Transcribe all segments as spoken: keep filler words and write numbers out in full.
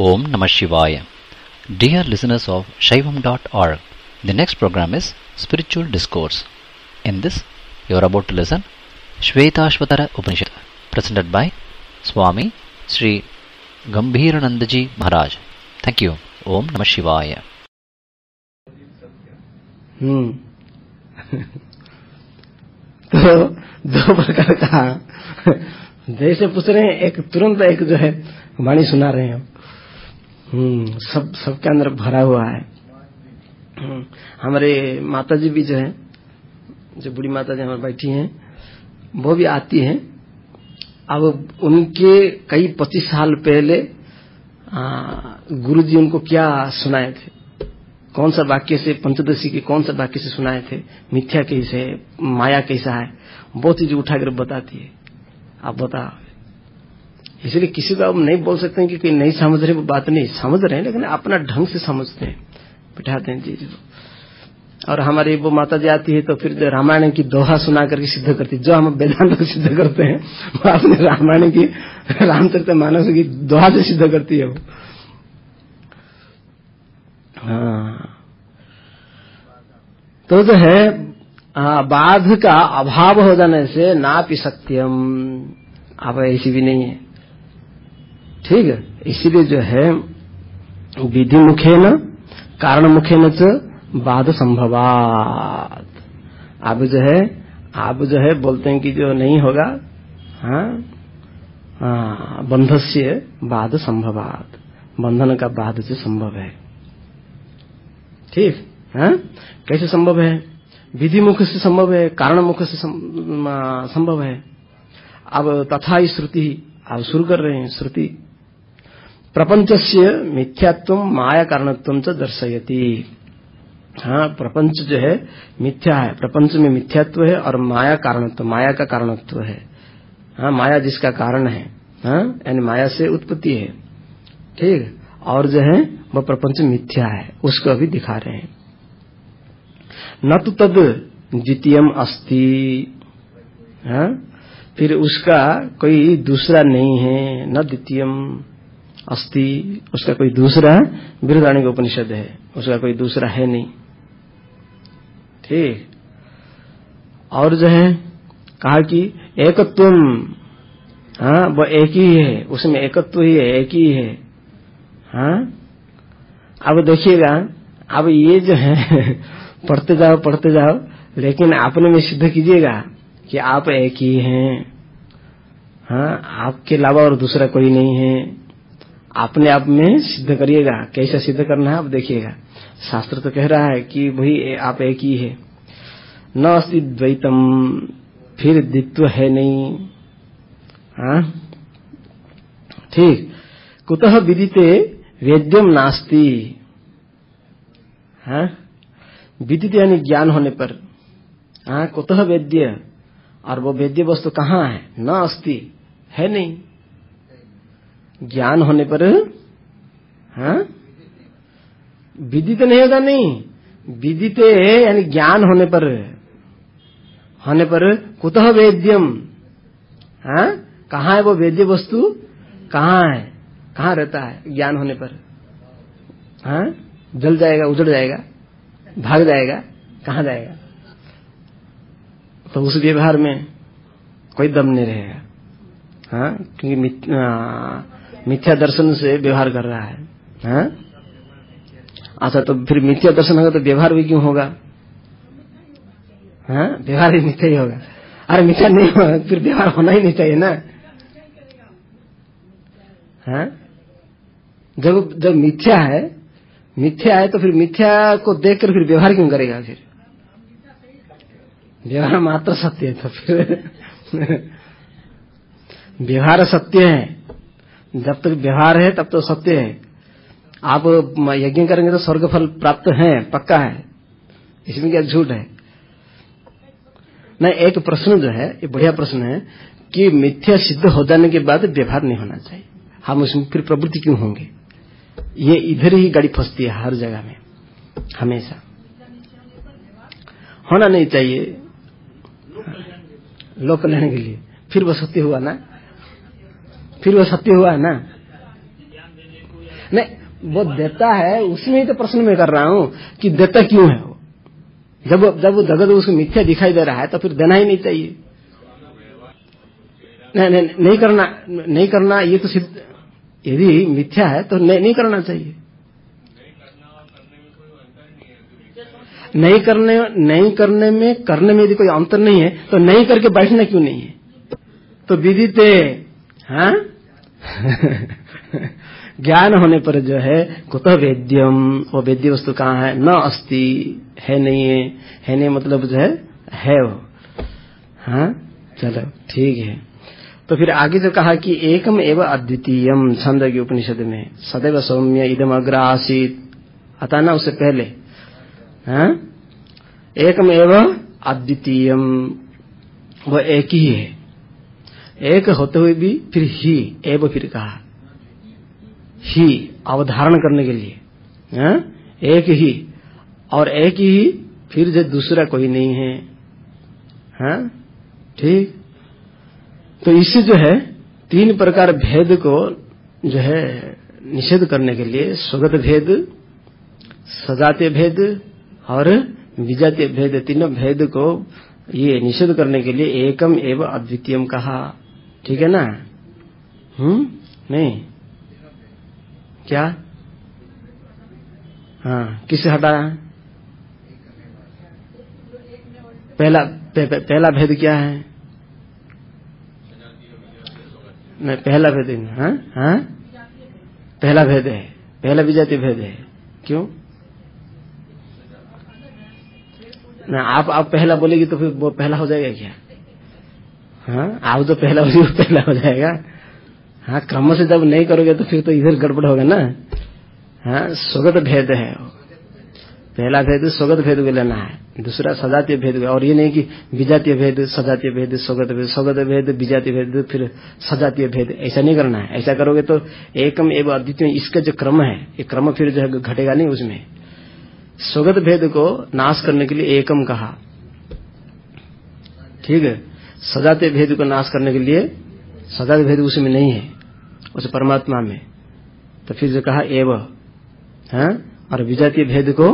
Om Namah Shivaya. Dear listeners of Shaivam dot org, the next program is Spiritual Discourse. In this, you are about to listen Shvetashvatara Upanishad, presented by Swami Sri Gambhiranandaji Maharaj. Thank you. Om Namah Shivaya. हम्म तो दो प्रकार का जैसे पूछ रहे हैं, एक तुरंत एक जो है वाणी सुना रहे हैं। हम्म सब सबके अंदर भरा हुआ है। हमारे माता जी भी जो है, जो बूढ़ी माता जी हमारे बैठी हैं, वो भी आती हैं। अब उनके कई पच्चीस साल पहले गुरु जी उनको क्या सुनाए थे, कौन सा वाक्य से, पंचदशी के कौन सा वाक्य से सुनाए थे, मिथ्या कैसे है, माया कैसा है, वो चीज उठाकर बताती है। आप बताओ, इसलिए किसी को आप नहीं बोल सकते हैं कि कोई नहीं समझ रहे, वो बात नहीं समझ रहे हैं, लेकिन अपना ढंग से समझते हैं, बिठाते हैं चीज को। और हमारी वो माता जी आती है तो फिर जो रामायण की दोहा सुना करके सिद्ध करती है, जो हम वेदांत को सिद्ध करते हैं वो अपने रामायण की, रामचरितमानस की दोहा से सिद्ध करती है वो। हाँ, तो जो है बाध का अभाव हो जाने से नापि सत्यम, अब ऐसी भी नहीं है, ठीक है। इसीलिए जो है विधि मुखे न कारण मुखे न च बाध संभवात। अब जो है आप जो है बोलते हैं कि जो नहीं होगा, हाँ हाँ, बंधस्य बाध संभवात, बंधन का बाध जो संभव है, ठीक है। कैसे संभव है? विधि मुख से संभव है, कारण मुख से संभव है। अब तथा ही श्रुति, अब शुरू कर रहे हैं श्रुति। प्रपंचस्य मिथ्यात्व माया कारणत्वं च दर्शयति। हाँ, प्रपंच जो है मिथ्या है, प्रपंच में मिथ्यात्व है और माया कारणत्व, माया का कारणत्व है। हाँ, माया जिसका कारण है, हाँ, यानी माया से उत्पत्ति है, ठीक। और जो है वह प्रपंच मिथ्या है, उसको अभी दिखा रहे हैं। न तो तद द्वितीयम अस्ति, हाँ, फिर उसका कोई दूसरा नहीं है। न द्वितीयम अस्ति, उसका कोई दूसरा, बृहदारण्यक उपनिषद है, उसका कोई दूसरा है नहीं, ठीक। और जो है कहा कि एकत्वम, हाँ, वो एक ही है, उसमें एकत्व ही है, एक ही है। हाँ, अब देखिएगा, अब ये जो है पढ़ते जाओ पढ़ते जाओ, लेकिन आपने में सिद्ध कीजिएगा कि आप एक ही हैं। हाँ, आपके अलावा और दूसरा कोई नहीं है, अपने आप में सिद्ध करिएगा। कैसा सिद्ध करना है आप देखिएगा। शास्त्र तो कह रहा है कि वही आप एक ही है। न अस्ति द्वैतम, फिर द्वित्व है नहीं, हाँ, ठीक। कुतः विदिते वेद्यम नास्ति, हाँ, विदित यानी ज्ञान होने पर, हाँ, कुतः वेद्य, और वो वेद्य वस्तु कहाँ है? न अस्ति, है नहीं, ज्ञान होने पर, हाँ, विदित नहीं होगा, नहीं, विदित यानी ज्ञान होने पर, होने पर कुतः वेद्यम, हाँ, कहाँ है वो वेद्य वस्तु, कहाँ है, कहाँ रहता है ज्ञान होने पर? हाँ, जल जाएगा, उजड़ जाएगा, भाग जाएगा, कहाँ जाएगा? तो उस व्यवहार में कोई दम नहीं रहेगा। हाँ, क्योंकि मिथ्या दर्शन से व्यवहार कर रहा है। हाँ, अच्छा, तो फिर मिथ्या दर्शन होगा तो व्यवहार भी क्यों होगा? हाँ, व्यवहार ही मिथ्या ही होगा। अरे मिथ्या नहीं होगा फिर व्यवहार होना ही नहीं चाहिए ना। हाँ, जब जब मिथ्या है, मिथ्या है तो फिर मिथ्या को देखकर फिर व्यवहार क्यों करेगा? फिर व्यवहार मात्र सत्य है, तो फिर व्यवहार सत्य है, जब तक व्यवहार है तब तो सत्य है। आप यज्ञ करेंगे तो स्वर्ग फल प्राप्त है, पक्का है, इसमें क्या झूठ है? नहीं, एक प्रश्न जो है, ये बढ़िया प्रश्न है कि मिथ्या सिद्ध हो जाने के बाद व्यवहार नहीं होना चाहिए, हम उसमें फिर प्रवृत्ति क्यों होंगे? ये इधर ही गाड़ी फंसती है हर जगह में, हमेशा होना नहीं चाहिए लोक लेने के लिए। फिर वो सत्य हुआ ना, फिर वो सत्य हुआ ना। नहीं, वो देता है, उसमें ही तो प्रश्न मैं कर रहा हूं कि देता क्यों है वो। जब जब वो जगत उसको मिथ्या दिखाई दे रहा है तो फिर देना ही नहीं चाहिए। नहीं नहीं, नहीं करना, नहीं करना ये तो सिद्ध, यदि मिथ्या है तो नहीं, नहीं करना चाहिए। नहीं करने नहीं करने में करने में यदि कोई अंतर नहीं है तो नहीं करके बैठना क्यों नहीं है? तो विदिते, हाँ ज्ञान होने पर जो है कुतः वेद्यम, वो वेद्य वस्तु कहाँ है? न अस्ति, है नहीं है, है नहीं मतलब जो है है वो। हाँ चलो ठीक है। तो फिर आगे जो कहा कि एकम एवं अद्वितीयम, छंद के उपनिषद में सदैव सौम्य इदम अग्र आसीत, आता ना उससे पहले, हाँ एकम एवं अद्वितीयम, वो एक ही है, एक होते हुए भी फिर ही एवं फिर कहा, ही अवधारण करने के लिए, हाँ एक ही, और एक ही फिर जो दूसरा कोई नहीं है, हाँ ठीक। तो इससे जो है तीन प्रकार भेद को जो है निषेध करने के लिए स्वगत भेद, सजातीय भेद और विजातीय भेद, तीनों भेद को ये निषेध करने के लिए एकम एवं अद्वितीयम कहा। ठीक है ना? हम्म नहीं क्या? हाँ किसे हटाया? पहला पे, पे, पहला भेद क्या है? नहीं पहला भेद नहीं, हाँ हाँ पहला भेद है, पहला विजातीय भेद है। क्यों ना? आप आप पहला बोलेगी तो फिर वो पहला हो जाएगा क्या? हाँ आप जो पहला बोलेगी वो पहला हो जाएगा। हाँ क्रम से जब नहीं करोगे तो फिर तो इधर गड़बड़ होगा ना। हाँ स्वगत भेद है, पहला भेद स्वगत भेद को लेना है, दूसरा सजातीय भेद। और ये नहीं कि विजातीय भेद, सजातीय भेद, स्वगत भेद, स्वगत भेद, विजातीय भेद, फिर सजातीय भेद, ऐसा नहीं करना है। ऐसा करोगे तो एकम एवं अद्वितीय, इसका जो क्रम है ये क्रम फिर जो है घटेगा नहीं उसमें। स्वगत भेद को नाश करने के लिए एकम कहा, ठीक है। सजातीय भेद को नाश करने के लिए सजातीय भेद उसमें नहीं है, उस परमात्मा में, तो फिर जो कहा एव, हाँ, और विजातीय भेद को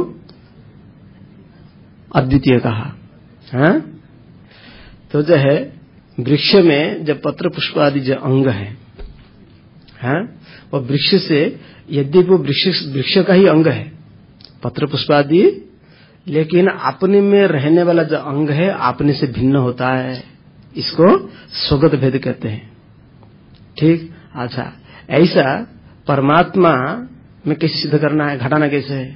अद्वितीय कहा। हाँ तो जो है वृक्ष में जब पत्र पुष्प आदि जो अंग है, हाँ, वो वृक्ष से, यद्यपि वो वृक्ष वृक्ष का ही अंग है पत्र पुष्प आदि, लेकिन अपने में रहने वाला जो अंग है अपने से भिन्न होता है, इसको स्वगत भेद कहते हैं। ठीक। अच्छा, ऐसा परमात्मा में कैसे सिद्ध करना है, घटाना कैसे है?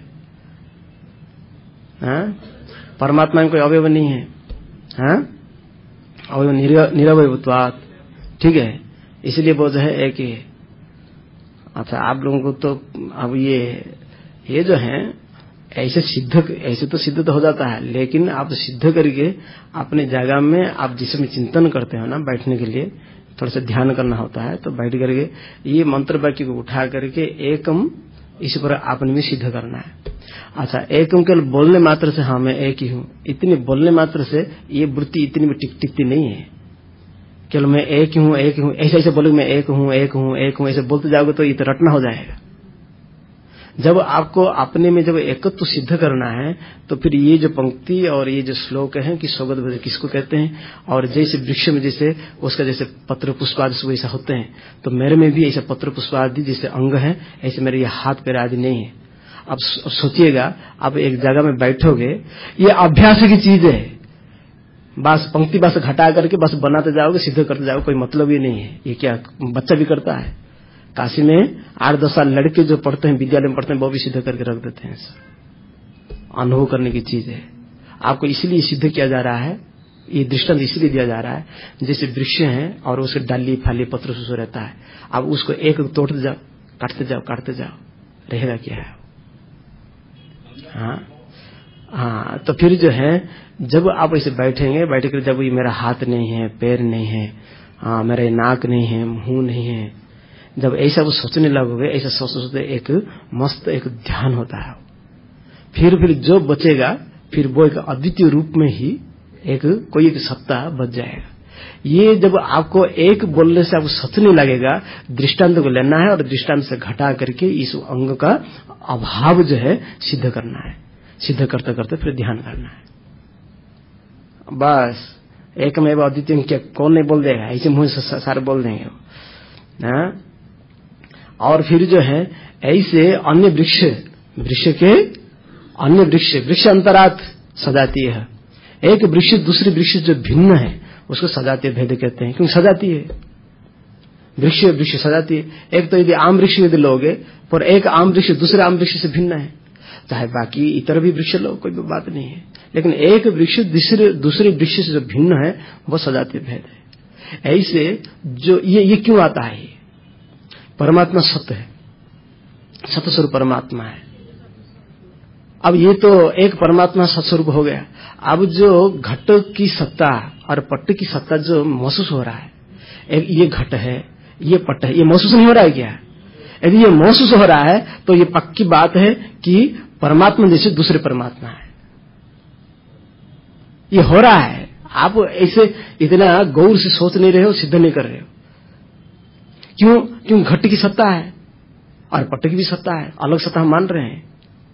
हाँ? परमात्मा में कोई अवयव नहीं है, हाँ, अवयव निरवयवत्वात्, ठीक है, इसलिए वो जो है एक ही है। अच्छा, आप लोगों को तो अब ये ये जो है ऐसे सिद्ध, ऐसे तो सिद्ध तो हो जाता है, लेकिन आप सिद्ध करके अपने जगह में आप जिसमें चिंतन करते हो ना, बैठने के लिए थोड़ा सा ध्यान करना होता है, तो बैठ करके ये मंत्र वाक्य को उठा करके एकम इस पर आपने भी सिद्ध करना है। अच्छा, एकम केवल बोलने मात्र से हाँ मैं एक ही हूँ, इतनी बोलने मात्र से ये वृत्ति इतनी भी टिक टिकती नहीं है। केवल मैं एक हूँ एक हूँ ऐसे ऐसे बोलोगे मैं एक हूँ एक हूँ एक हूँ ऐसे बोलते जाओगे तो ये तो रटना हो जाएगा। जब आपको अपने में जब एकत्व तो सिद्ध करना है तो फिर ये जो पंक्ति और ये जो श्लोक है कि स्वगत भेद किसको कहते हैं, और जैसे वृक्ष में जैसे उसका जैसे पत्र पुष्प आदि वैसा होते हैं, तो मेरे में भी ऐसा पत्र पुष्प आदि जैसे अंग है, ऐसे मेरे ये हाथ पैर आदि नहीं है। अब सोचिएगा, आप एक जगह में बैठोगे, ये अभ्यास की चीज है, बस पंक्ति बस घटा करके बस बनाते जाओगे, सिद्ध करते जाओगे, कोई मतलब ही नहीं है। ये क्या बच्चा भी करता है? काशी में आठ दस साल लड़के जो पढ़ते हैं, विद्यालय में पढ़ते हैं, वो भी सिद्ध करके रख देते हैं। अनुभव करने की चीज है। आपको इसलिए सिद्ध किया जा रहा है, ये दृष्टांत इसलिए दिया जा रहा है, जैसे वृक्ष है और उसके डाली फाली पत्र सुसो रहता है, आप उसको एक तोड़ते जाओ, काटते जाओ काटते जाओ, रहेगा क्या है? हाँ हाँ, तो फिर जो है जब आप ऐसे बैठेंगे, बैठ कर जब ये मेरा हाथ नहीं है, पैर नहीं है, हाँ मेरा नाक नहीं है, मुंह नहीं है, जब ऐसा वो सोचने लगोगे, ऐसा सोच सोचते एक मस्त एक ध्यान होता है। फिर फिर जो बचेगा फिर वो एक अद्वितीय रूप में ही एक कोई एक सत्ता बच जाएगा। ये जब आपको एक बोलने से आपको सच नहीं लगेगा, दृष्टांत को लेना है और दृष्टांत से घटा करके इस अंग का अभाव जो है सिद्ध करना है। सिद्ध करते करते फिर ध्यान करना है। बस एकमेव अद्वितीय क्या कौन नहीं बोल देगा, ऐसे मुंह से सारे बोल देंगे ना। और फिर जो है ऐसे अन्य वृक्ष वृक्ष के अन्य वृक्ष वृक्ष अंतरात सजाती है। एक वृक्ष दूसरे वृक्ष जो भिन्न है उसको सजातीय भेद कहते हैं, क्योंकि सजाती है, वृक्ष वृक्ष सजाती है। एक तो यदि आम वृक्ष यदि लोगे पर एक आम वृक्ष दूसरे आम वृक्ष से भिन्न है, चाहे बाकी इतर भी वृक्ष लो, कोई भी बात नहीं है, लेकिन एक वृक्ष दूसरे दूसरे वृक्ष से जो भिन्न है वो सजातीय भेद है। ऐसे जो ये ये क्यों आता है? परमात्मा सत्य है, सत्य स्वरूप परमात्मा है। अब ये तो एक परमात्मा सत्स्वरूप हो गया। अब जो घट की सत्ता और पट्ट की सत्ता जो महसूस हो रहा है, एक ये घट है, ये पट्ट है, ये महसूस नहीं हो रहा है क्या? यदि ये महसूस हो रहा है तो ये पक्की बात है कि परमात्मा जैसे दूसरे परमात्मा है, ये हो रहा है। आप ऐसे इतना गौर से सोच नहीं रहे हो, सिद्ध नहीं कर रहे हो। क्यों? क्यों? घट की सत्ता है और पट्ट की भी सत्ता है, अलग सत्ता हम मान रहे हैं।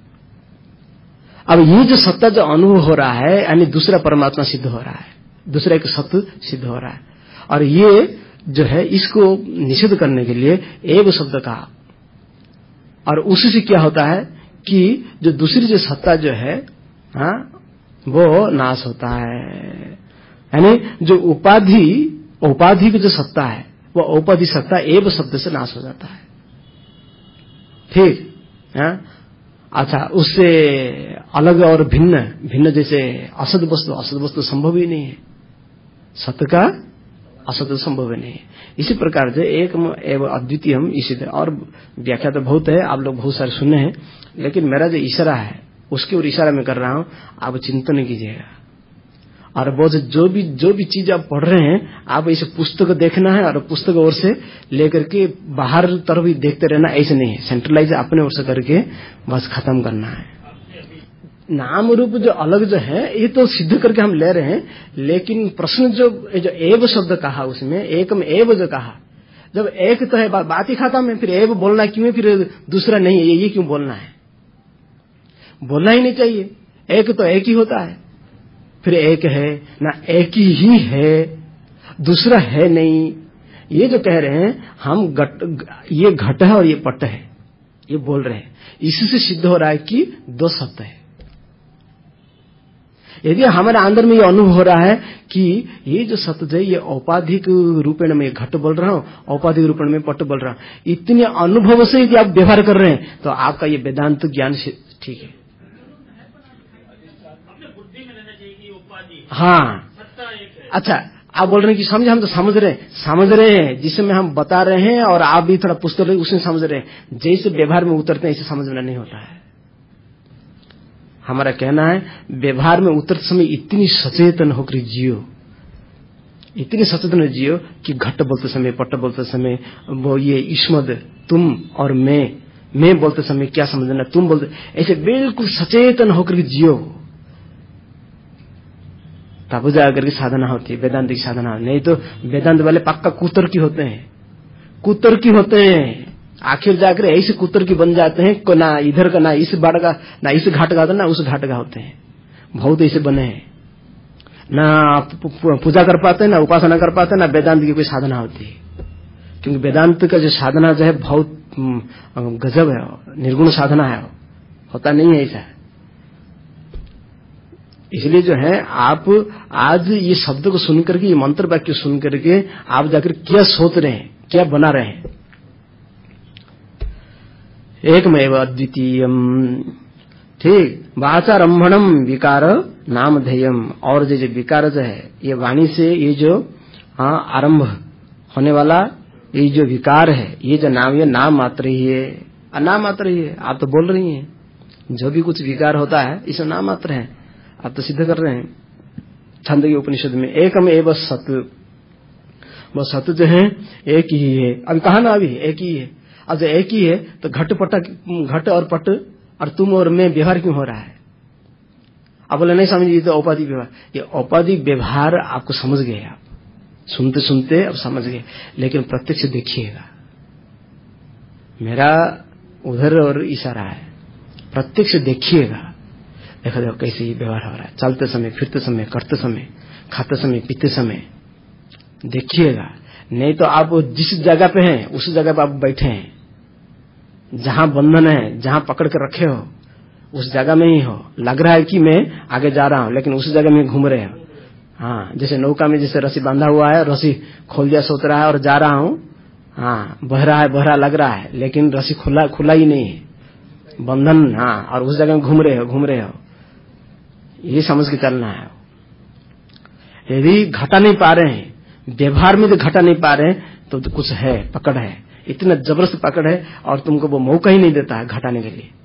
अब ये जो सत्ता जो अनुभव हो रहा है यानी दूसरा परमात्मा सिद्ध हो रहा है, दूसरा एक सत्य सिद्ध हो रहा है। और ये जो है इसको निषेध करने के लिए एव शब्द कहा। और उसी से क्या होता है कि जो दूसरी जो सत्ता जो है हाँ वो नाश होता है। यानी जो उपाधि उपाधि की जो सत्ता है वो उपाधि सत्ता एव शब्द से नाश हो जाता है। ठीक है? अच्छा, उससे अलग और भिन्न भिन्न जैसे असद वस्तु असद वस्तु संभव ही नहीं है, सत्य का असत संभव नहीं है। इसी प्रकार से एक एवं अद्वितीयम इसी और व्याख्या तो बहुत है, आप लोग बहुत सारे सुने हैं, लेकिन मेरा जो इशारा है उसके और इशारा में कर रहा हूं, आप चिंतन कीजिएगा। और वो जो भी जो भी चीज आप पढ़ रहे हैं आप इसे पुस्तक देखना है और पुस्तक ओर से लेकर के बाहर तरफ भी देखते रहना, ऐसे नहीं है। सेंट्रलाइज अपने ओर से करके बस खत्म करना है। नाम रूप जो अलग जो है ये तो सिद्ध करके हम ले रहे हैं, लेकिन प्रश्न जो जो एव शब्द कहा उसमें एक में एव जो कहा, जब एक तो है बात ही खाता में, फिर एव बोलना क्यों है, फिर दूसरा नहीं है ये, ये क्यों बोलना है? बोलना ही नहीं चाहिए। एक तो एक ही होता है, फिर एक है ना, एक ही है, दूसरा है नहीं। ये जो कह रहे हैं हम गट, ये घट है और ये पट है, ये बोल रहे हैं, इससे सिद्ध हो रहा है कि दो सत्य है। यदि हमारे अंदर में ये अनुभव हो रहा है कि ये जो सत्य है ये औपाधिक रूपेण में घट बोल रहा हूं, औपाधिक रूपेण में पट बोल रहा हूं, इतने अनुभव से यदि आप व्यवहार कर रहे हैं तो आपका ये वेदांत ज्ञान ठीक है। हाँ, अच्छा, आप बोल रहे हैं कि समझे, हम तो समझ रहे हैं समझ रहे हैं जिसमें हम बता रहे हैं और आप भी थोड़ा पुस्तक उसमें समझ रहे हैं। जैसे व्यवहार में उतरते हैं ऐसे समझना नहीं होता है। हमारा कहना है व्यवहार में उतरते समय इतनी सचेतन होकर जियो, इतनी सचेतन जियो कि घट बोलते समय, पट बोलते समय, वो ये ईश्मद तुम और मैं, मैं बोलते समय क्या समझना, तुम बोलते, ऐसे बिल्कुल सचेतन होकर जियो। तब जाकर के साधना होती है, वेदांत की साधना। नहीं तो वेदांत वाले पक्का कुतर की होते हैं, कुतर की होते हैं। आखिर जाकर ऐसे कुतर की बन जाते हैं को ना इधर का, ना इस बाड़ का, ना इस घाट का, ना उस घाट का होते हैं। बहुत ऐसे बने हैं, ना पूजा कर पाते, ना उपासना कर पाते, ना वेदांत की कोई साधना होती है। क्योंकि वेदांत का जो साधना जो है बहुत गजब है, निर्गुण साधना है, होता नहीं है ऐसा। इसलिए जो है आप आज ये शब्द को सुन करके, ये मंत्र वाक्य सुन करके आप जाकर क्या सोच रहे हैं, क्या बना रहे हैं? एकमेव अद्वितीयम। ठीक, वाचारंभणम विकार नाम ध्येयम। और जो जो विकार जो है ये वाणी से ये जो हाँ आरंभ होने वाला ये जो विकार है, ये जो नाम, ये नाम मात्र ही है, अनाम मात्र ही है। आप तो बोल रही हैं जो भी कुछ विकार होता है इसे नाम मात्र है, आप तो सिद्ध कर रहे हैं छांदोग्य उपनिषद में। एकम एव सत्य, वो सत्य जो है एक ही है। अभी कहा ना, अभी एक ही है। अब जो एक ही है तो घट पट, घट और पट और तुम और मैं व्यवहार क्यों हो रहा है? आप बोले नहीं समझिए तो औपाधिक व्यवहार, ये औपाधिक व्यवहार आपको समझ गए आप। सुनते सुनते अब समझ गए, लेकिन प्रत्यक्ष देखिएगा। मेरा उधर और इशारा है, प्रत्यक्ष देखिएगा। देखो देखो कैसे ये व्यवहार हो रहा है, चलते समय, फिरते समय, करते समय, खाते समय, पीते समय, देखिएगा। नहीं तो आप जिस जगह पे हैं उस जगह पे आप बैठे हैं, जहां बंधन है, जहां पकड़ के रखे हो उस जगह में ही हो। लग रहा है कि मैं आगे जा रहा हूं, लेकिन उस जगह में घूम रहे हो। हाँ, जैसे नौका में जैसे रस्सी बांधा हुआ है, रस्सी खोल दिया, सोच रहा है और जा रहा हूं, हाँ बह रहा है, बह रहा लग रहा है, लेकिन रस्सी खुला खुला ही नहीं है, बंधन। हाँ, और उस जगह में घूम रहे हो घूम रहे हो ये समझ के चलना है। यदि घटा नहीं पा रहे हैं, व्यवहार में तो घटा नहीं पा रहे हैं, तो कुछ है, पकड़ है, इतना जबरदस्त पकड़ है और तुमको वो मौका ही नहीं देता है घटाने के लिए।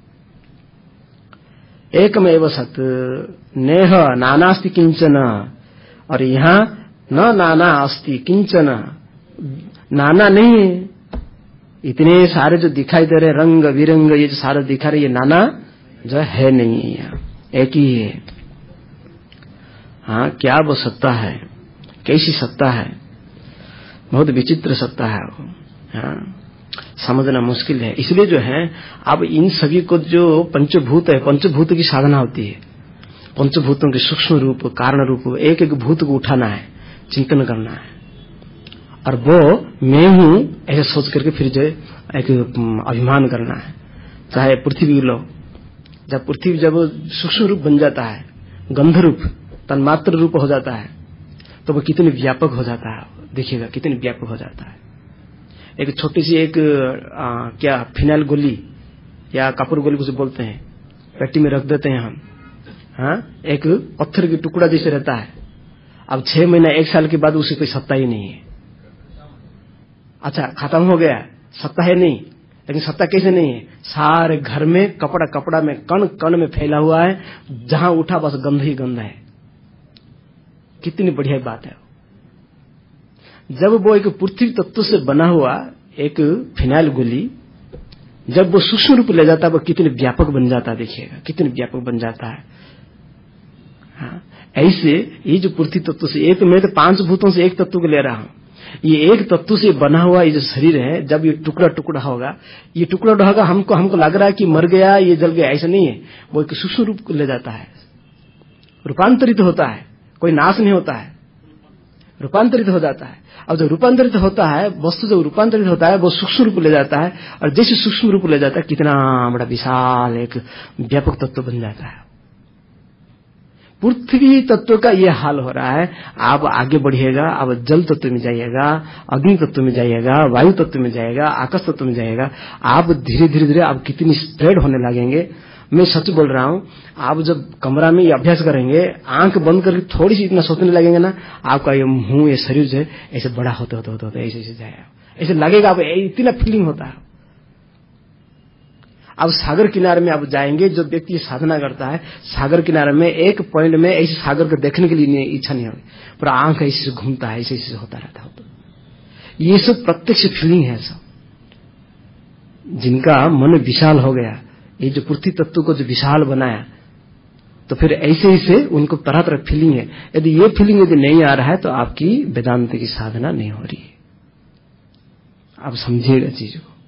एकमेव सत नेह नानास्ति किंचन, और यहाँ न नाना अस्ति किंचन, नाना नहीं है। इतने सारे जो दिखाई दे रहे रंग विरंग, ये जो सारे दिखा रहे, ये नाना जो है नहीं है, यहाँ एक ही है। हाँ, क्या वो सत्ता है, कैसी सत्ता है, बहुत विचित्र सत्ता है वो। हाँ, समझना मुश्किल है। इसलिए जो है अब इन सभी को जो पंचभूत है, पंचभूत की साधना होती है, पंचभूतों के सूक्ष्म रूप, कारण रूप, एक एक भूत को उठाना है, चिंतन करना है, और वो मैं हूं ऐसे सोच करके फिर जो एक अभिमान करना है। चाहे पृथ्वी लो, जब पृथ्वी जब सूक्ष्म रूप बन जाता है, गंध रूप, तन्मात्र रूप हो जाता है, तो वो कितनी व्यापक हो जाता है, देखिएगा कितनी व्यापक हो जाता है। एक छोटी सी एक आ, क्या फिनाइल गोली या कपूर गोली कुछ बोलते हैं, पेटी में रख देते हैं हम। हाँ, एक पत्थर की टुकड़ा जैसे रहता है, अब छह महीना एक साल के बाद उसे कोई सत्ता ही नहीं है। अच्छा, खत्म हो गया, सत्ता है नहीं, लेकिन सत्ता कैसे नहीं है, सारे घर में कपड़ा कपड़ा में कण कण में फैला हुआ है, जहां उठा बस गंध ही गंध है। कितनी बढ़िया बात है। जब वो एक पृथ्वी तत्व से बना हुआ एक फिनाइल गोली जब वो सूक्ष्म रूप ले जाता है, वो कितने व्यापक बन जाता है, देखिएगा कितने व्यापक बन जाता है। हाँ, ऐसे ये जो पृथ्वी तत्व से एक, मैं तो पांच भूतों से एक तत्व को ले रहा हूं, ये एक तत्व से बना हुआ ये जो शरीर है, जब ये टुकड़ा टुकड़ा होगा, ये टुकड़ा होगा, हमको हमको लग रहा है कि मर गया, ये जल गया, ऐसा नहीं है। वो एक सूक्ष्म रूप को ले जाता है, रूपांतरित होता है, कोई नाश नहीं होता है, रूपांतरित हो जाता है। और जो रूपांतरित होता है, वस्तु जो रूपांतरित होता है, वो सूक्ष्म रूप ले जाता है, और जैसे सूक्ष्म रूप ले जाता है, कितना बड़ा विशाल एक व्यापक तत्व बन जाता है। पृथ्वी तत्व का ये हाल हो रहा है। आप आगे बढ़िएगा, आप जल तत्व में जाइएगा, अग्नि तत्व में जाइएगा, वायु तत्व में जाइएगा, आकाश तत्व में जाइएगा, आप धीरे धीरे धीरे आप कितनी स्प्रेड होने लगेंगे। मैं सच बोल रहा हूं, आप जब कमरा में ये अभ्यास करेंगे, आंख बंद करके थोड़ी सी इतना सोचने लगेंगे ना, आपका ये मुंह, ये शरीर जो है ऐसे बड़ा होते होते होते होते ऐसे ऐसे जाएगा, ऐसे लगेगा, आप इतना फीलिंग होता है। अब सागर किनारे में आप जाएंगे, जो व्यक्ति साधना करता है, सागर किनारे में एक पॉइंट में ऐसे सागर को देखने के लिए इच्छा नहीं होगी, पर आंख ऐसे घूमता है, ऐसे ऐसे होता रहता है। ये सब प्रत्यक्ष फीलिंग है। सब जिनका मन विशाल हो गया, ये जो पृथ्वी तत्व को जो विशाल बनाया, तो फिर ऐसे ही से उनको तरह तरह फीलिंग है। यदि ये फीलिंग यदि नहीं आ रहा है, तो आपकी वेदांत की साधना नहीं हो रही है। आप समझिएगा चीजों को।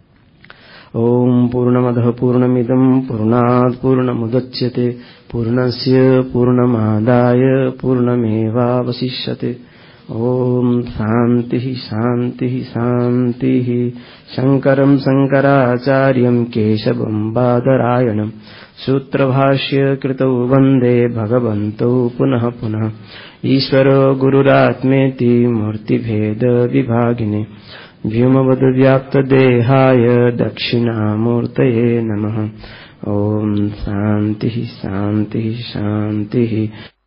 ओम पूर्णमदः पूर्णमिदं पूर्णात् पूर्णमुदच्यते पूर्णस्य पूर्णमादाय पूर्णमेवावशिष्यते। ओम शांति शांति शांति। शंकरं शंकराचार्यं केशवं बादरायणं सूत्रभाष्य कृतौ वन्दे भगवन्तौ पुनः पुनः। ईश्वरो गुरुरात्मेति मूर्तिभेद विभागिने व्योमवद्व्याप्तदेहाय दक्षिणामूर्तये नमः। ओम शांति शांति शांति।